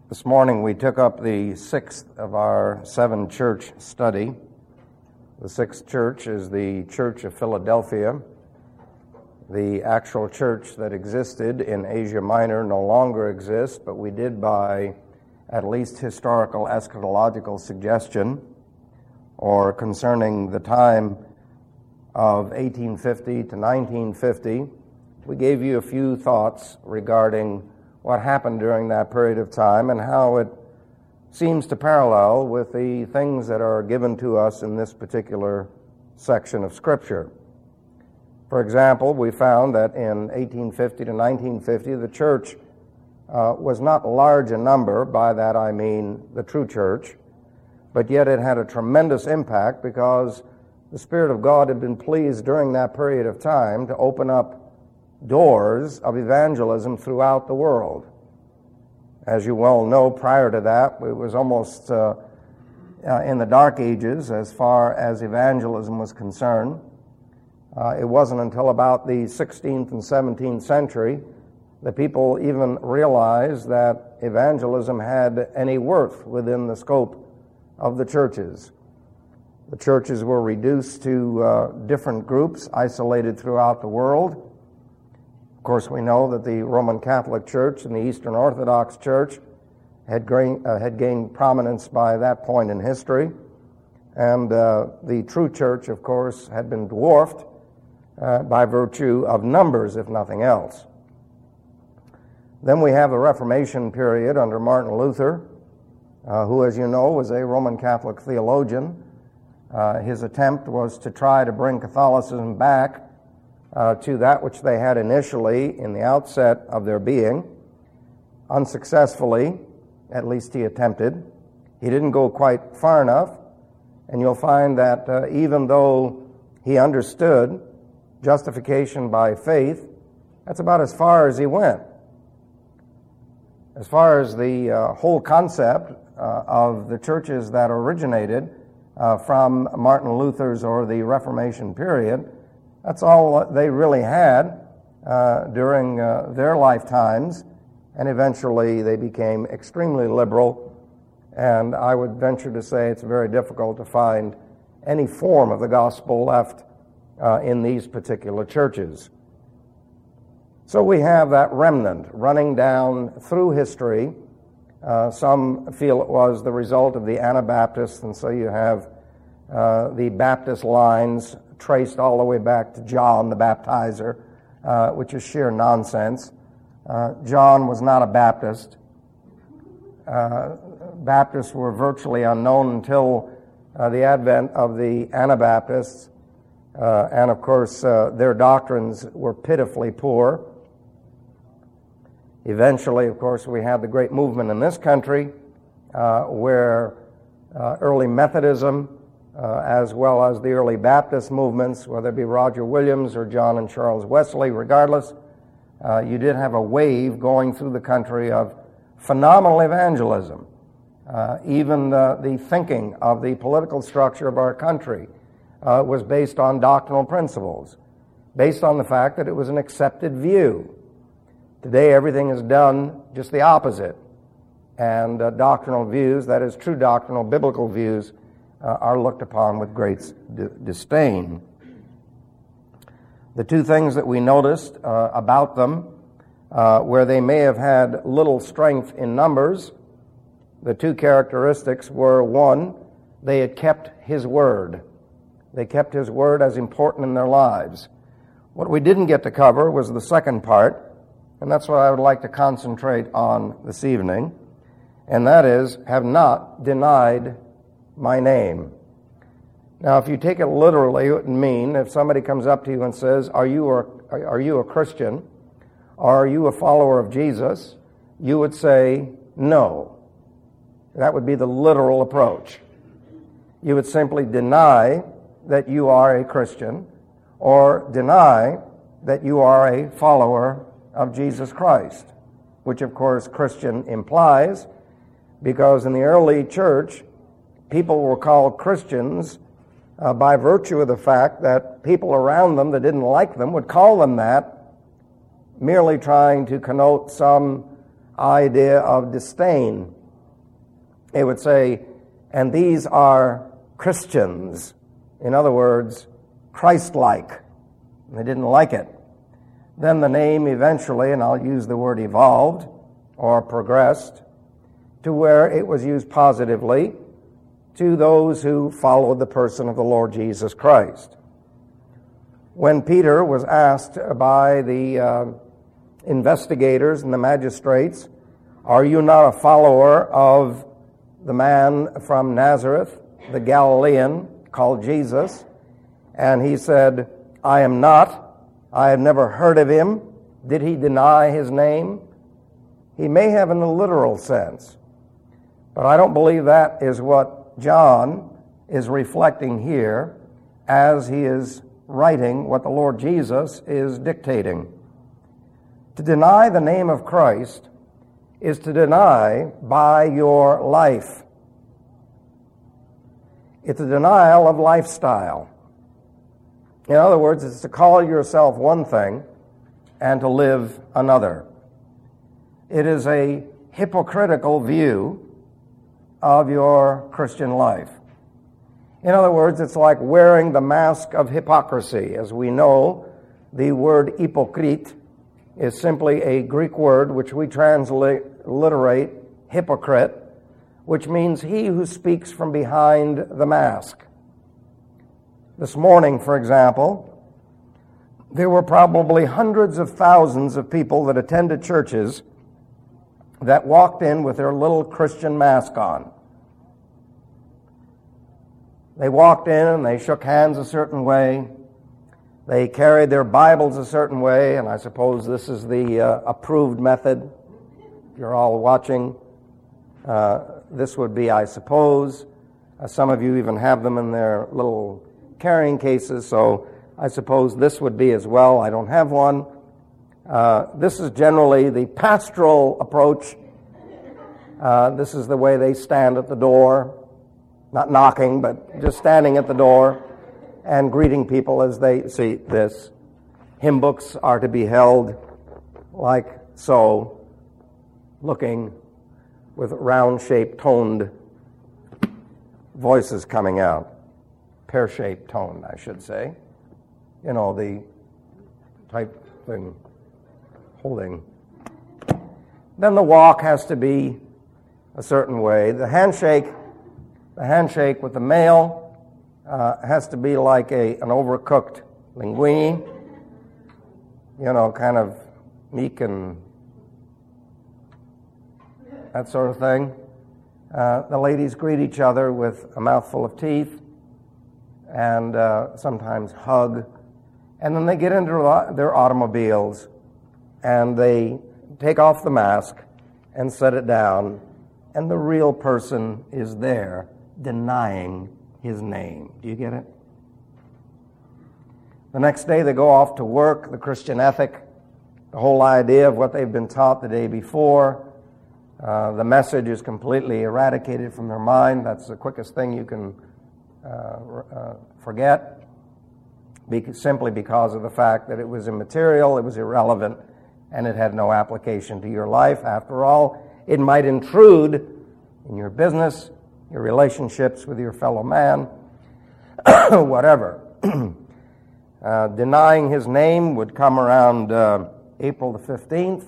This morning we took up the sixth of our 7-church study. The sixth church is the Church of Philadelphia. The actual church that existed in Asia Minor no longer exists, but we did, by at least historical eschatological suggestion, or concerning the time of 1850 to 1950, we gave you a few thoughts regarding what happened during that period of time and how it seems to parallel with the things that are given to us in this particular section of Scripture. For example, we found that in 1850 to 1950, the church was not large in number. By that I mean the true church, but yet it had a tremendous impact because the Spirit of God had been pleased during that period of time to open up doors of evangelism throughout the world. As you well know, prior to that, it was almost in the Dark Ages as far as evangelism was concerned. It wasn't until about the 16th and 17th century that people even realized that evangelism had any worth within the scope of the churches. The churches were reduced to different groups isolated throughout the world. Of course, we know that the Roman Catholic Church and the Eastern Orthodox Church had gained prominence by that point in history, and the true church, of course, had been dwarfed by virtue of numbers, if nothing else. Then we have the Reformation period under Martin Luther, who, as you know, was a Roman Catholic theologian. His attempt was to try to bring Catholicism back to that which they had initially in the outset of their being. Unsuccessfully, at least he attempted. He didn't go quite far enough, and you'll find that even though he understood justification by faith, that's about as far as he went. As far as the whole concept of the churches that originated from Martin Luther's or the Reformation period, that's all they really had during their lifetimes, and eventually they became extremely liberal, and I would venture to say it's very difficult to find any form of the gospel left in these particular churches. So we have that remnant running down through history. Some feel it was the result of the Anabaptists, and so you have the Baptist lines traced all the way back to John the Baptizer, which is sheer nonsense. John was not a Baptist. Baptists were virtually unknown until the advent of the Anabaptists, and of course their doctrines were pitifully poor. Eventually, of course, we had the great movement in this country where early Methodism, as well as the early Baptist movements, whether it be Roger Williams or John and Charles Wesley, regardless, you did have a wave going through the country of phenomenal evangelism. Even the thinking of the political structure of our country was based on doctrinal principles, based on the fact that it was an accepted view. Today, everything is done just the opposite, and doctrinal views, that is, true doctrinal biblical views, are looked upon with great disdain. The two things that we noticed about them, where they may have had little strength in numbers, the two characteristics were, one, they had kept His Word. They kept His Word as important in their lives. What we didn't get to cover was the second part, and that's what I would like to concentrate on this evening, and that is, have not denied my name. Now, if you take it literally, it would mean if somebody comes up to you and says, are you a Christian? Or are you a follower of Jesus? You would say, no. That would be the literal approach. You would simply deny that you are a Christian or deny that you are a follower of Jesus Christ, which, of course, Christian implies, because in the early church, people were called Christians by virtue of the fact that people around them that didn't like them would call them that, merely trying to connote some idea of disdain It would say, and these are Christians. In other words, Christ-like. They didn't like it. Then the name eventually, and I'll use the word evolved or progressed, to where it was used positively to those who followed the person of the Lord Jesus Christ. When Peter was asked by the investigators and the magistrates, "Are you not a follower of the man from Nazareth, the Galilean, called Jesus?" And he said, "I am not. I have never heard of him." Did he deny his name? He may have in the literal sense, but I don't believe that is what John is reflecting here as he is writing what the Lord Jesus is dictating. To deny the name of Christ is to deny by your life. It's a denial of lifestyle. In other words, it's to call yourself one thing and to live another. It is a hypocritical view of your Christian life. In other words, it's like wearing the mask of hypocrisy. As we know, the word hypocrite is simply a Greek word which we transliterate hypocrite, which means he who speaks from behind the mask. This morning, for example, there were probably hundreds of thousands of people that attended churches that walked in with their little Christian mask on. They walked in and they shook hands a certain way. They carried their Bibles a certain way, and I suppose this is the approved method. If you're all watching, this would be, I suppose. Some of you even have them in their little carrying cases, so I suppose this would be as well. I don't have one. This is generally the pastoral approach. This is the way they stand at the door, not knocking, but just standing at the door and greeting people as they see this. Hymn books are to be held like so, looking with round-shaped, toned voices coming out. Pear-shaped toned, I should say. You know, the type thing holding. Then the walk has to be a certain way. The handshake with the male has to be like an overcooked linguine, you know, kind of meek and that sort of thing. The ladies greet each other with a mouthful of teeth and sometimes hug. And then they get into their automobiles and they take off the mask and set it down, and the real person is there denying his name. Do you get it? The next day they go off to work, the Christian ethic, the whole idea of what they've been taught the day before. The message is completely eradicated from their mind. That's the quickest thing you can forget, simply because of the fact that it was immaterial, it was irrelevant, and it had no application to your life. After all, it might intrude in your business, your relationships with your fellow man, whatever. Denying his name would come around April the 15th.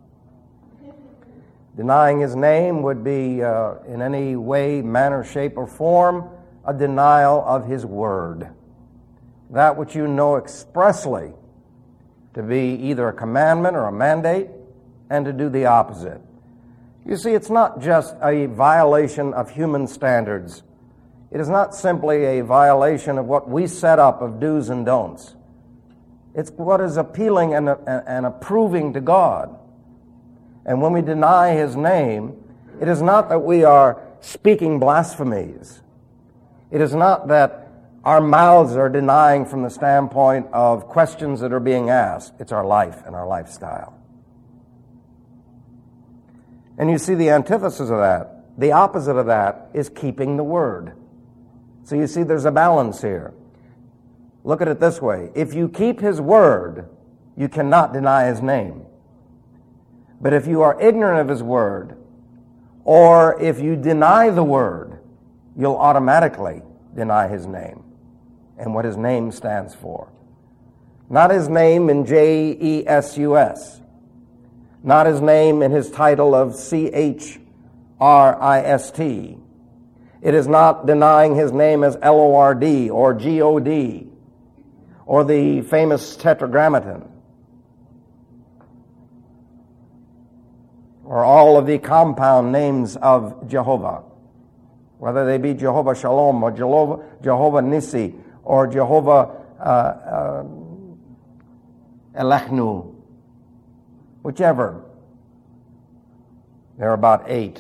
Denying his name would be, in any way, manner, shape, or form, a denial of his word. That which you know expressly to be either a commandment or a mandate, and to do the opposite. You see, it's not just a violation of human standards. It is not simply a violation of what we set up of do's and don'ts. It's what is appealing and approving to God. And when we deny his name, it is not that we are speaking blasphemies. It is not that our mouths are denying from the standpoint of questions that are being asked. It's our life and our lifestyle. And you see the antithesis of that. The opposite of that is keeping the word. So you see there's a balance here. Look at it this way. If you keep his word, you cannot deny his name. But if you are ignorant of his word, or if you deny the Word, you'll automatically deny His name and what His name stands for. Not His name in J-E-S-U-S. Not His name in His title of C-H-R-I-S-T. It is not denying His name as L-O-R-D or G-O-D or the famous Tetragrammaton or all of the compound names of Jehovah, whether they be Jehovah Shalom or Jehovah Nissi or Jehovah Elechnu, whichever. There are about 8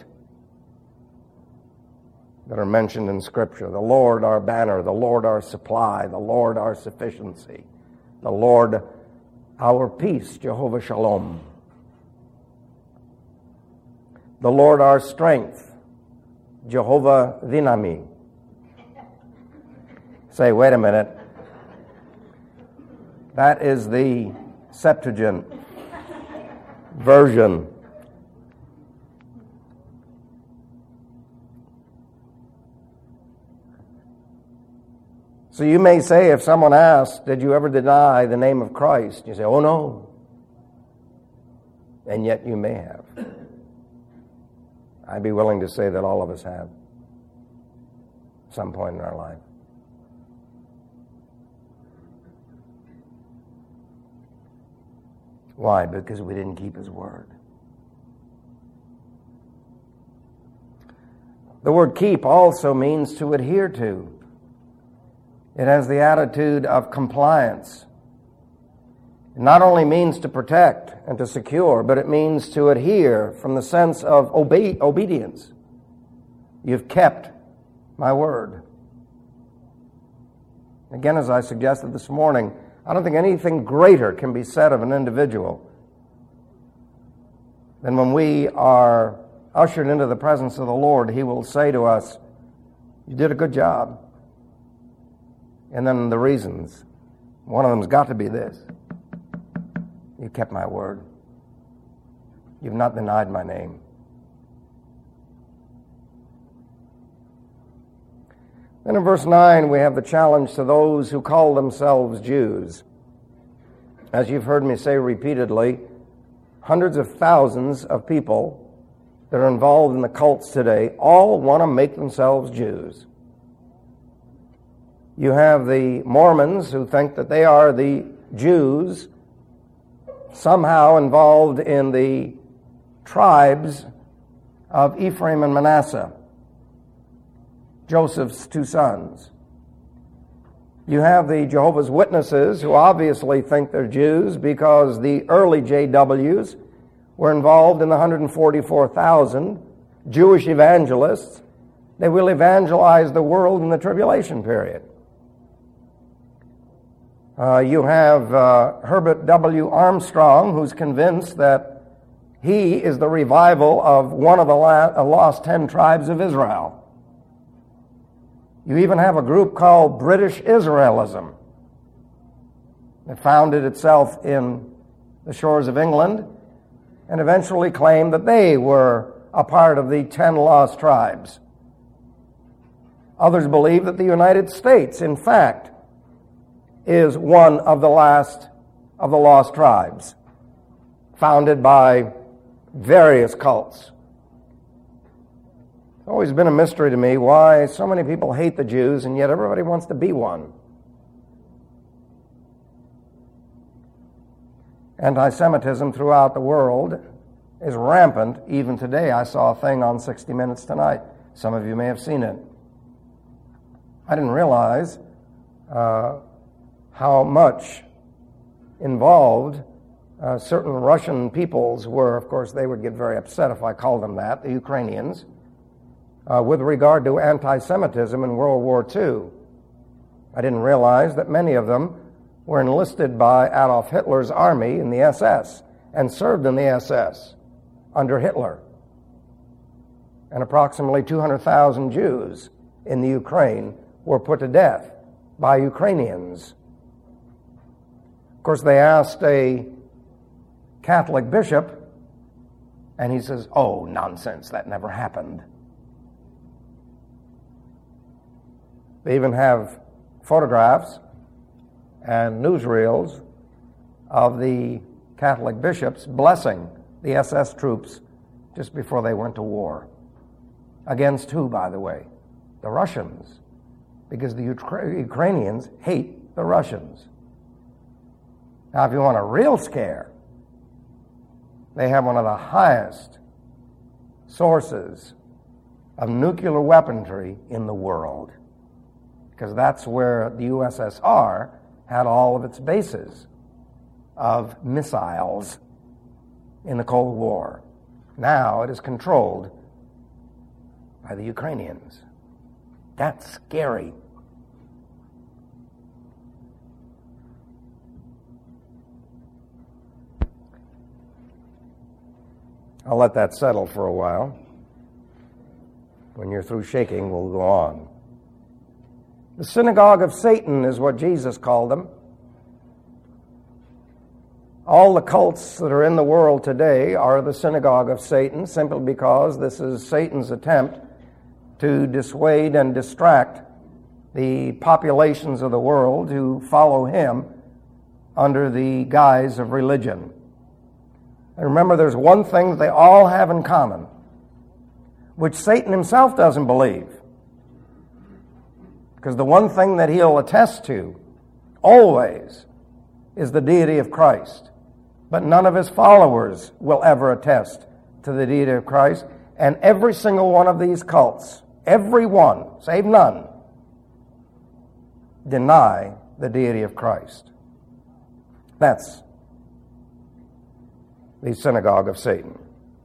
that are mentioned in Scripture. The Lord our banner, the Lord our supply, the Lord our sufficiency, the Lord our peace, Jehovah Shalom, the Lord our strength, Jehovah Vinami. Say, wait a minute. That is the Septuagint version. So you may say, if someone asks, did you ever deny the name of Christ? You say, oh no. And yet you may have. I'd be willing to say that all of us have at some point in our life. Why? Because we didn't keep His word. The word keep also means to adhere to. It has the attitude of compliance. It not only means to protect and to secure, but it means to adhere from the sense of obedience. You've kept my word. Again, as I suggested this morning, I don't think anything greater can be said of an individual than when we are ushered into the presence of the Lord, He will say to us, you did a good job. And then the reasons. One of them's got to be this. You kept my word. You've not denied my name. Then in verse 9, we have the challenge to those who call themselves Jews. As you've heard me say repeatedly, hundreds of thousands of people that are involved in the cults today all want to make themselves Jews. You have the Mormons who think that they are the Jews somehow involved in the tribes of Ephraim and Manasseh, Joseph's 2 sons. You have the Jehovah's Witnesses who obviously think they're Jews because the early JWs were involved in the 144,000 Jewish evangelists. They will evangelize the world in the tribulation period. You have Herbert W. Armstrong, who's convinced that he is the revival of one of the lost 10 tribes of Israel. You even have a group called British Israelism that founded itself in the shores of England and eventually claimed that they were a part of the 10 lost tribes. Others believe that the United States, in fact, is one of the last of the lost tribes, founded by various cults. It's always been a mystery to me why so many people hate the Jews and yet everybody wants to be one. Anti-Semitism throughout the world is rampant even today. I saw a thing on 60 Minutes tonight. Some of you may have seen it. I didn't realize how much involved certain Russian peoples were. Of course, they would get very upset if I called them that, the Ukrainians, with regard to anti-Semitism in World War II. I didn't realize that many of them were enlisted by Adolf Hitler's army in the SS and served in the SS under Hitler. And approximately 200,000 Jews in the Ukraine were put to death by Ukrainians. Of course, they asked a Catholic bishop And he says, oh, nonsense, that never happened. They even have photographs and newsreels of the Catholic bishops blessing the SS troops just before they went to war. Against who, by the way? The Russians. Because the Ukrainians hate the Russians. Now, if you want a real scare, they have one of the highest sources of nuclear weaponry in the world, because that's where the USSR had all of its bases of missiles in the Cold War. Now it is controlled by the Ukrainians. That's scary. I'll let that settle for a while. When you're through shaking, we'll go on. The synagogue of Satan is what Jesus called them. All the cults that are in the world today are the synagogue of Satan, simply because this is Satan's attempt to dissuade and distract the populations of the world who follow him under the guise of religion. And remember, there's one thing that they all have in common, which Satan himself doesn't believe. Because the one thing that he'll attest to, always, is the deity of Christ. But none of his followers will ever attest to the deity of Christ. And every single one of these cults, every one, save none, deny the deity of Christ. That's the synagogue of Satan.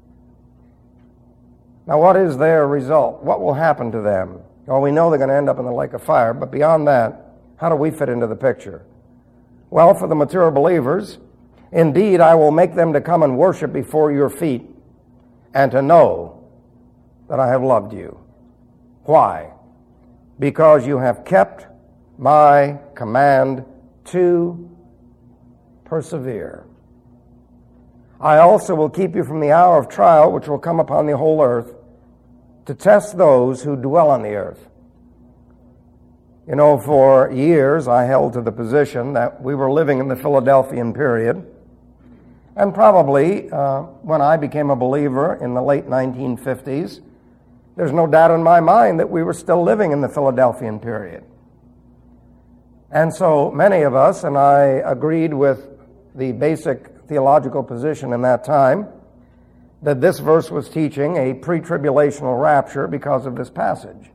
Now, what is their result? What will happen to them? Well, we know they're going to end up in the lake of fire, but beyond that, how do we fit into the picture? Well, for the mature believers, indeed, I will make them to come and worship before your feet and to know that I have loved you. Why? Because you have kept my command to persevere. I also will keep you from the hour of trial which will come upon the whole earth to test those who dwell on the earth. You know, for years I held to the position that we were living in the Philadelphian period. And probably when I became a believer in the late 1950s, there's no doubt in my mind that we were still living in the Philadelphian period. And so many of us, and I agreed with the basic theological position in that time, that this verse was teaching a pre-tribulational rapture because of this passage.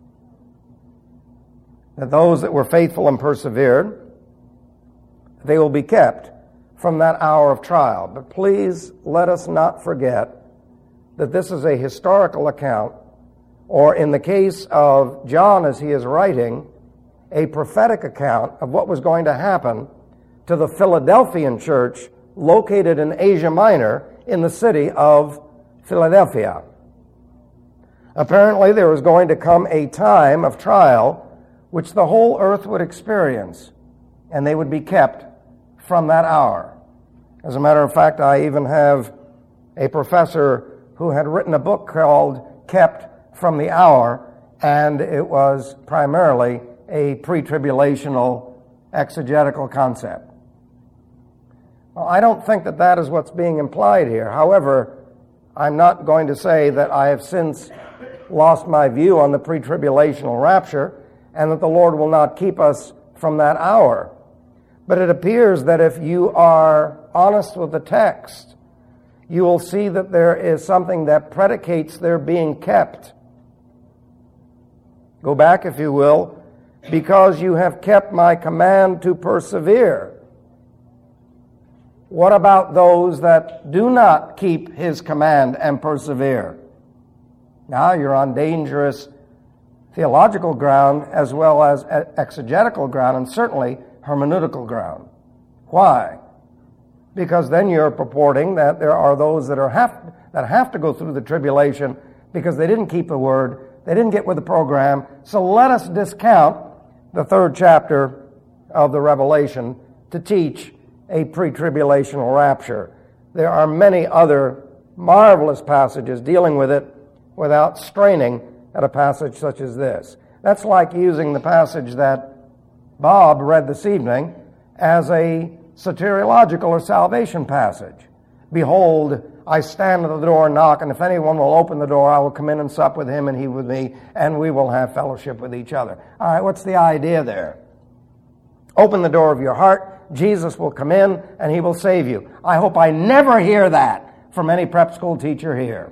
That those that were faithful and persevered, they will be kept from that hour of trial. But please let us not forget that this is a historical account, or in the case of John as he is writing, a prophetic account of what was going to happen to the Philadelphian church located in Asia Minor in the city of Philadelphia. Apparently there was going to come a time of trial which the whole earth would experience, and they would be kept from that hour. As a matter of fact, I even have a professor who had written a book called Kept from the Hour, and it was primarily a pre-tribulational exegetical concept. Well, I don't think that that is what's being implied here. However, I'm not going to say that I have since lost my view on the pre-tribulational rapture and that the Lord will not keep us from that hour. But it appears that if you are honest with the text, you will see that there is something that predicates their being kept. Go back, if you will, because you have kept my command to persevere. What about those that do not keep his command and persevere? Now you're on dangerous theological ground as well as exegetical ground, and certainly hermeneutical ground. Why? Because then you're purporting that there are those that have to go through the tribulation because they didn't keep the word, they didn't get with the program. So let us discount the 3rd chapter of the Revelation to teach a pre-tribulational rapture. There are many other marvelous passages dealing with it without straining at a passage such as this. That's like using the passage that Bob read this evening as a soteriological or salvation passage. Behold, I stand at the door and knock, and if anyone will open the door, I will come in and sup with him and he with me, and we will have fellowship with each other. All right, what's the idea there? Open the door of your heart, Jesus will come in, and he will save you. I hope I never hear that from any prep school teacher here.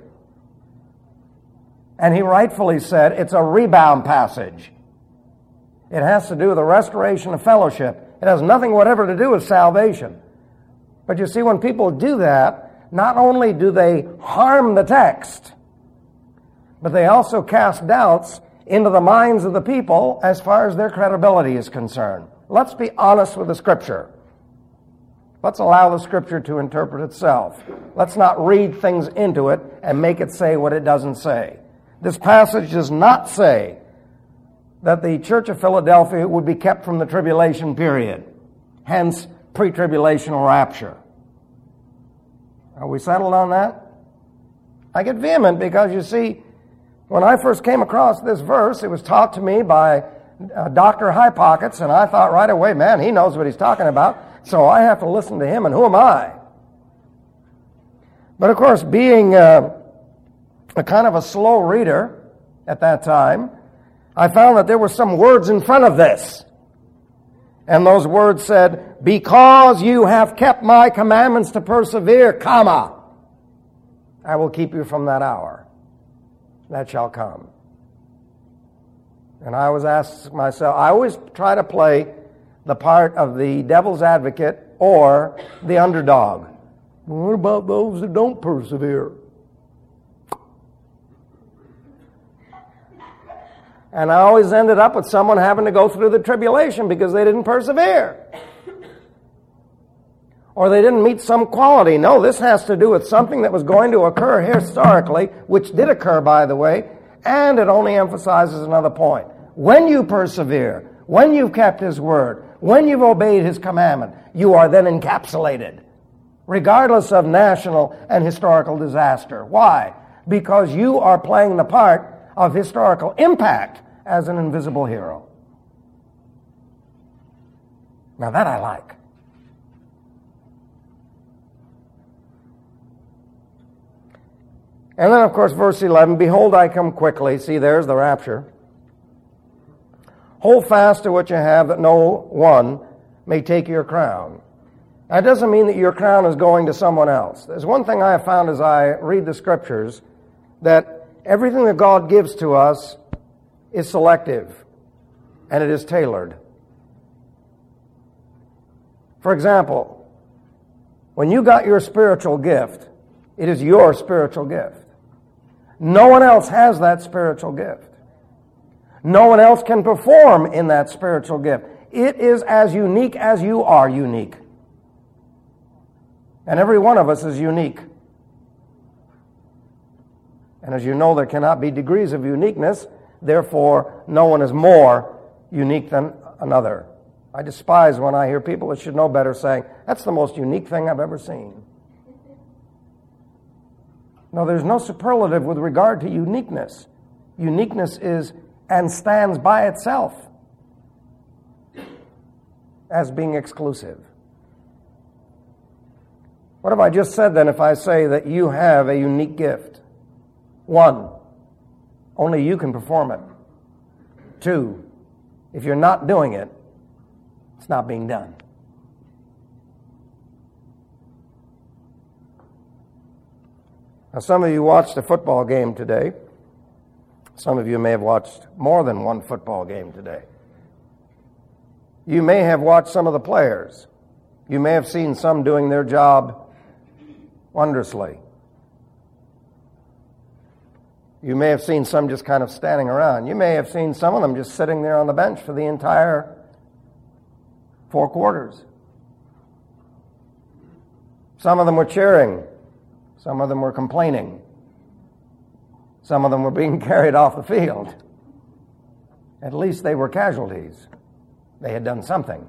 And he rightfully said it's a rebound passage. It has to do with the restoration of fellowship. It has nothing whatever to do with salvation. But you see, when people do that, not only do they harm the text, but they also cast doubts into the minds of the people as far as their credibility is concerned. Let's be honest with the Scripture. Let's allow the Scripture to interpret itself. Let's not read things into it and make it say what it doesn't say. This passage does not say that the Church of Philadelphia would be kept from the tribulation period, hence pre-tribulational rapture. Are we settled on that? I get vehement because, you see, when I first came across this verse, it was taught to me by Dr. High Pockets, and I thought right away, man, he knows what he's talking about, so I have to listen to him, and who am I? But of course, being a kind of a slow reader at that time, I found that there were some words in front of this. And those words said, because you have kept my commandments to persevere, comma, I will keep you from that hour that shall come. And I was asked myself, I always try to play the part of the devil's advocate or the underdog. What about those that don't persevere? And I always ended up with someone having to go through the tribulation because they didn't persevere. Or they didn't meet some quality. No, this has to do with something that was going to occur historically, which did occur, by the way, and it only emphasizes another point. When you persevere, when you've kept His word, when you've obeyed His commandment, you are then encapsulated, regardless of national and historical disaster. Why? Because you are playing the part of historical impact as an invisible hero. Now that I like. And then, of course, verse 11, behold, I come quickly. See, there's the rapture. Hold fast to what you have, that no one may take your crown. That doesn't mean that your crown is going to someone else. There's one thing I have found as I read the Scriptures, that everything that God gives to us is selective, and it is tailored. For example, when you got your spiritual gift, it is your spiritual gift. No one else has that spiritual gift. No one else can perform in that spiritual gift. It is as unique as you are unique. And every one of us is unique. And as you know, there cannot be degrees of uniqueness. Therefore, no one is more unique than another. I despise when I hear people that should know better saying, that's the most unique thing I've ever seen. No, there's no superlative with regard to uniqueness. Uniqueness is and stands by itself as being exclusive. What have I just said then if I say that you have a unique gift? 1, only you can perform it. 2, if you're not doing it, it's not being done. Now, some of you watched a football game today. Some of you may have watched more than one football game today. You may have watched some of the players. You may have seen some doing their job wondrously. You may have seen some just kind of standing around. You may have seen some of them just sitting there on the bench for the entire 4 quarters. Some of them were cheering. Some of them were complaining. Some of them were being carried off the field. At least they were casualties. They had done something.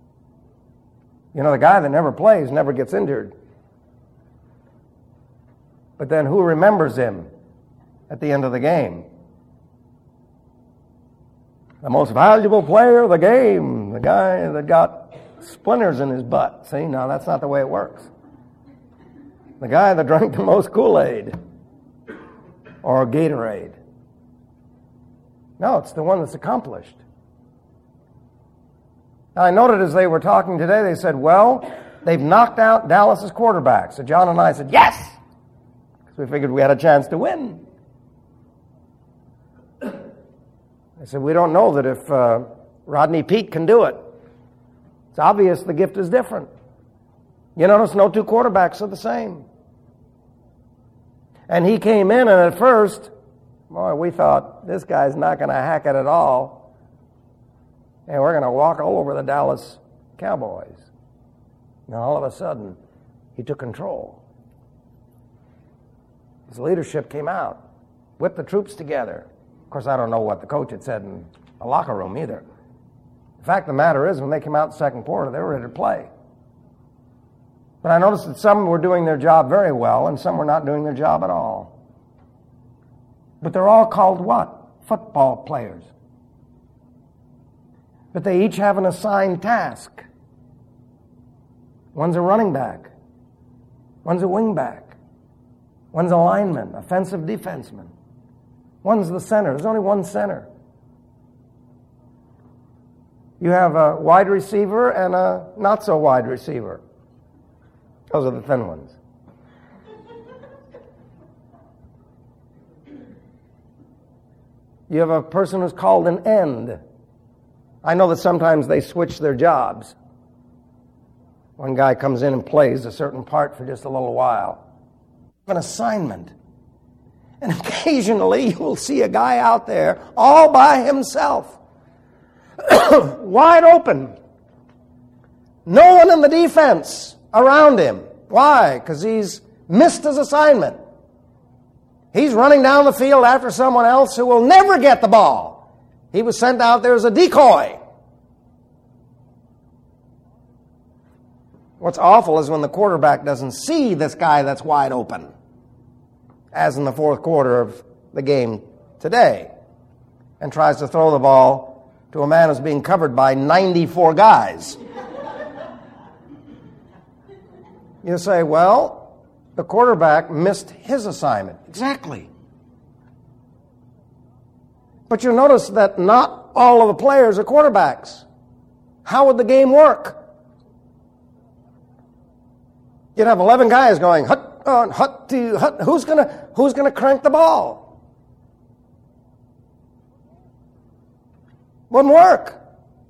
You know, the guy that never plays never gets injured. But then who remembers him at the end of the game? The most valuable player of the game, the guy that got splinters in his butt. See, now that's not the way it works. The guy that drank the most Kool-Aid or Gatorade. No, it's the one that's accomplished. Now, I noted as they were talking today, they said, well, they've knocked out Dallas's quarterback. So John and I said, yes! Because we figured we had a chance to win. They said, we don't know that if Rodney Peete can do it. It's obvious the gift is different. You notice no two quarterbacks are the same. And he came in, and at first, boy, we thought, this guy's not going to hack it at all. And we're going to walk all over the Dallas Cowboys. And all of a sudden, he took control. His leadership came out, whipped the troops together. Of course, I don't know what the coach had said in the locker room either. The fact of the matter is, when they came out in the second quarter, they were ready to play. But I noticed that some were doing their job very well, and some were not doing their job at all. But they're all called what? Football players. But they each have an assigned task. One's a running back. One's a wing back. One's a lineman, offensive defenseman. One's the center. There's only one center. You have a wide receiver and a not-so-wide receiver. Those are the thin ones. You have a person who's called an end. I know that sometimes they switch their jobs. One guy comes in and plays a certain part for just a little while. An assignment. And occasionally you will see a guy out there all by himself. Wide open. No one in the defense around him. Why? Because he's missed his assignment. He's running down the field after someone else who will never get the ball. He was sent out there as a decoy. What's awful is when the quarterback doesn't see this guy that's wide open, as in the fourth quarter of the game today, and tries to throw the ball to a man who's being covered by 94 guys. You say, well, the quarterback missed his assignment. Exactly. But you'll notice that not all of the players are quarterbacks. How would the game work? You'd have 11 guys going, hut, on, hut, to, hut. Who's gonna crank the ball? Wouldn't work.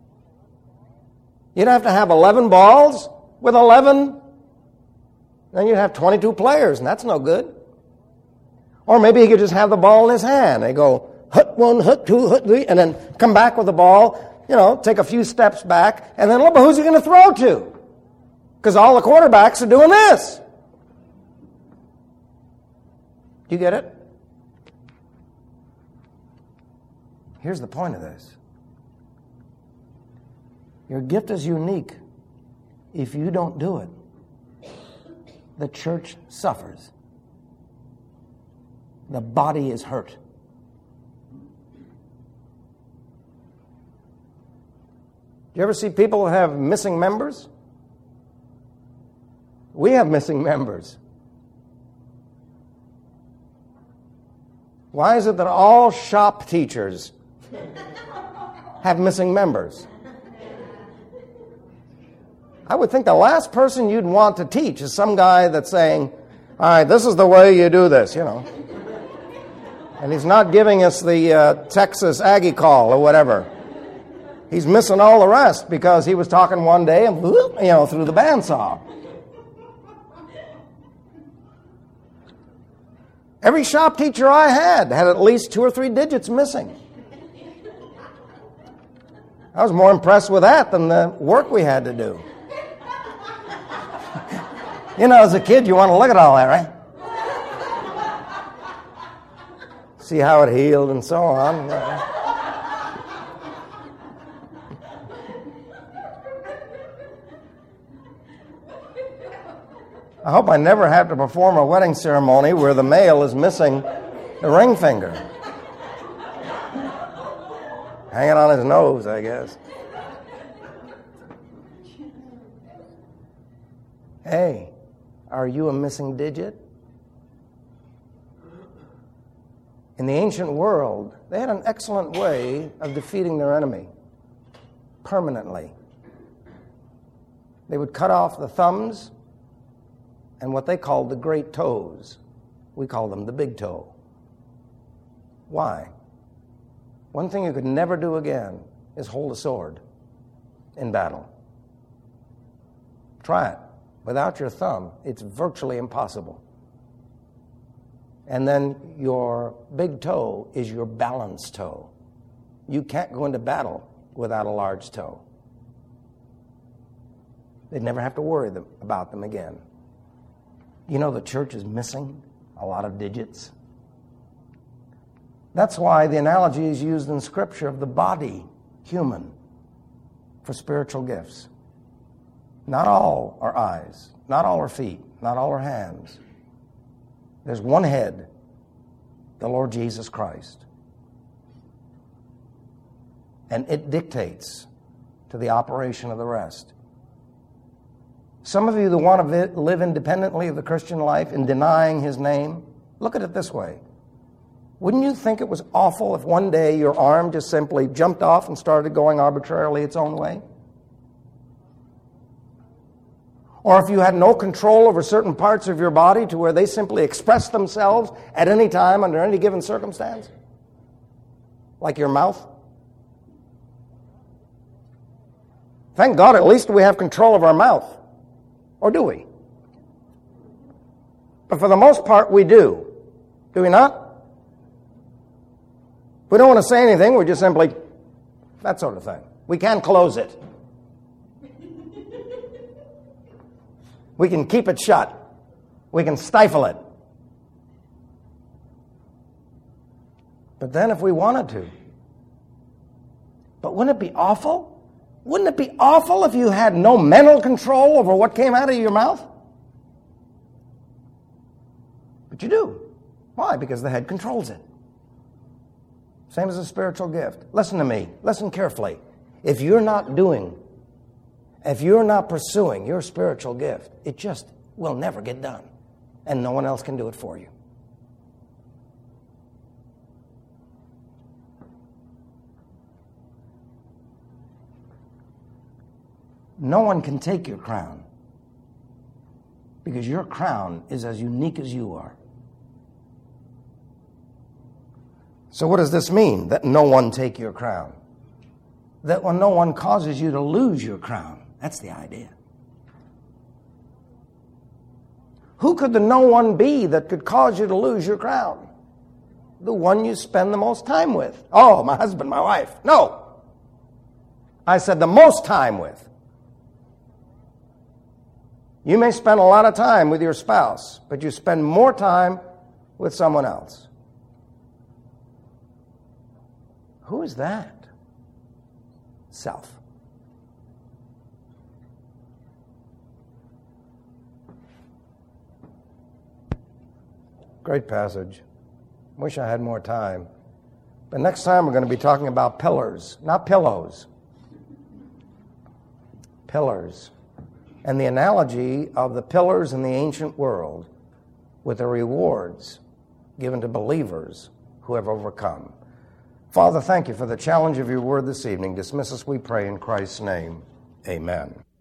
You'd have to have 11 balls with 11. Then you'd have 22 players, and that's no good. Or maybe he could just have the ball in his hand. They go, hut one, hut two, hut three, and then come back with the ball, take a few steps back, and then look, who's he going to throw to? Because all the quarterbacks are doing this. Do you get it? Here's the point of this. Your gift is unique. If you don't do it, the church suffers. The body is hurt. Do you ever see people who have missing members? We have missing members. Why is it that all shop teachers have missing members? I would think the last person you'd want to teach is some guy that's saying, all right, this is the way you do this, And he's not giving us the Texas Aggie call or whatever. He's missing all the rest because he was talking one day and, through the bandsaw. Every shop teacher I had at least 2 or 3 digits missing. I was more impressed with that than the work we had to do. As a kid, you want to look at all that, right? See how it healed and so on. I hope I never have to perform a wedding ceremony where the male is missing the ring finger. Hanging on his nose, I guess. Hey, are you a missing digit? In the ancient world, they had an excellent way of defeating their enemy permanently. They would cut off the thumbs and what they called the great toes. We call them the big toe. Why? One thing you could never do again is hold a sword in battle. Try it. Without your thumb, it's virtually impossible. And then your big toe is your balance toe. You can't go into battle without a large toe. They'd never have to worry about them again. You know, the church is missing a lot of digits. That's why the analogy is used in Scripture of the body, human, for spiritual gifts. Not all are eyes, not all are feet, not all are hands. There's one head, the Lord Jesus Christ. And it dictates to the operation of the rest. Some of you that want to live independently of the Christian life in denying His name, look at it this way. Wouldn't you think it was awful if one day your arm just simply jumped off and started going arbitrarily its own way? Or if you had no control over certain parts of your body to where they simply express themselves at any time under any given circumstance? Like your mouth? Thank God at least we have control of our mouth. Or do we? But for the most part we do. Do we not? If we don't want to say anything, we just simply, that sort of thing. We can close it. We can keep it shut. We can stifle it. But then if we wanted to. But wouldn't it be awful? Wouldn't it be awful if you had no mental control over what came out of your mouth? But you do. Why? Because the head controls it. Same as a spiritual gift. Listen to me. Listen carefully. If you're not pursuing your spiritual gift, it just will never get done. And no one else can do it for you. No one can take your crown because your crown is as unique as you are. So what does this mean, that no one take your crown? That when no one causes you to lose your crown. That's the idea. Who could the no one be that could cause you to lose your crown? The one you spend the most time with. Oh, my husband, my wife. No. I said the most time with. You may spend a lot of time with your spouse, but you spend more time with someone else. Who is that? Self. Great passage. Wish I had more time. But next time we're going to be talking about pillars, not pillows. Pillars. And the analogy of the pillars in the ancient world with the rewards given to believers who have overcome. Father, thank you for the challenge of your word this evening. Dismiss us, we pray, in Christ's name. Amen.